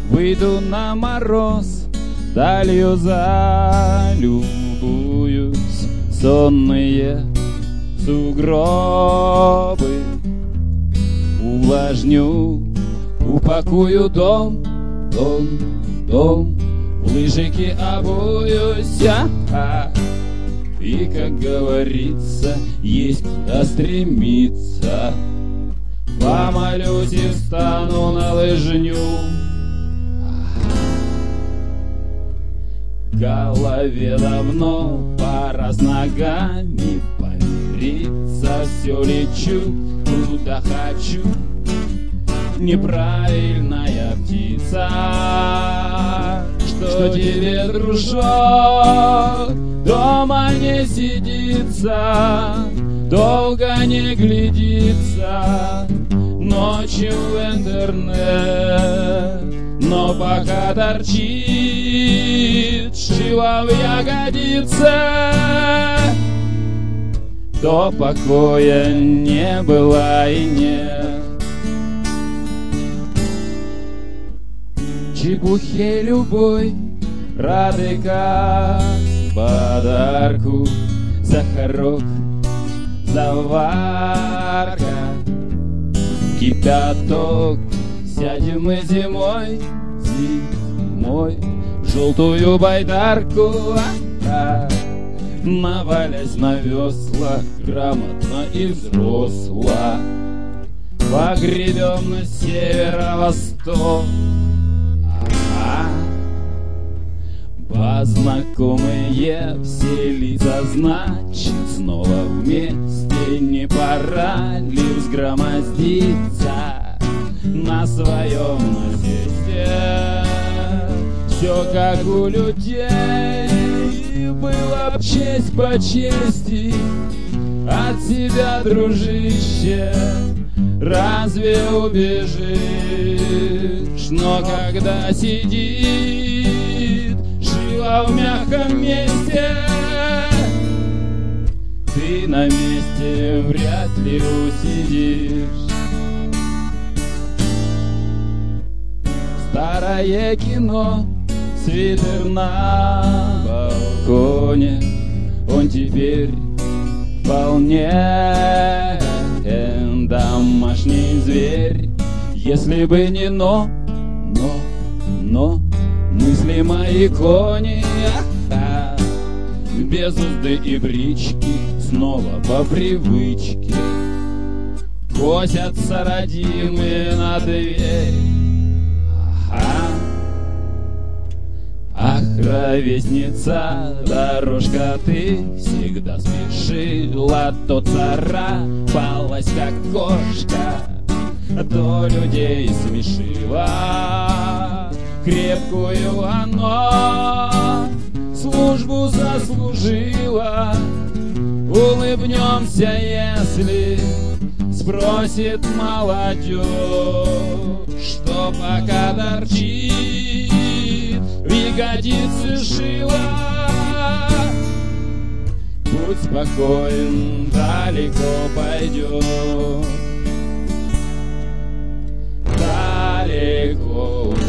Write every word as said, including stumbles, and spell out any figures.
Выйду на мороз, далью залюбуюсь. Сонные сугробы увлажню, упакую дом, дом, дом, в лыжики обуюсь. А-а. И, как говорится, есть куда стремиться. Помолюсь и встану на лыжню. В голове давно пора с ногами помириться. Все лечу, куда хочу. Неправильная птица. Что тебе, дружок, дома не сидится, долго не глядится ночью в интернет. Но пока торчит шило в ягодице, то покоя не было и нет. Чепухе любой рады как подарку. Сахарок, заварка, кипяток. Сядем мы зимой, зимой в желтую байдарку, а-а, навалясь на весла грамотно и взросло. Погребем на северо-восток. Познакомые все лица, значит, снова вместе. Не пора ли взгромоздиться на своем насесте? Все как у людей, было б честь по чести. От себя, дружище, разве убежишь? Но когда сидит шило в мягком месте, ты на месте вряд ли усидишь. Старое кино, свитер на балконе, он теперь вполне домашний зверь. Если бы не но, но, но мысли мои кони, а-а, без узды и брички, снова по привычке косятся родимые на дверь. Ага. Ах, ровесница, дорожка, ты всегда спешила, то царапалась, как кошка, то людей смешила. Крепкую оно службу заслужила. Улыбнемся, если спросит молодежь, что пока торчит в ягодице шила. Будь спокоен, далеко пойдет, далеко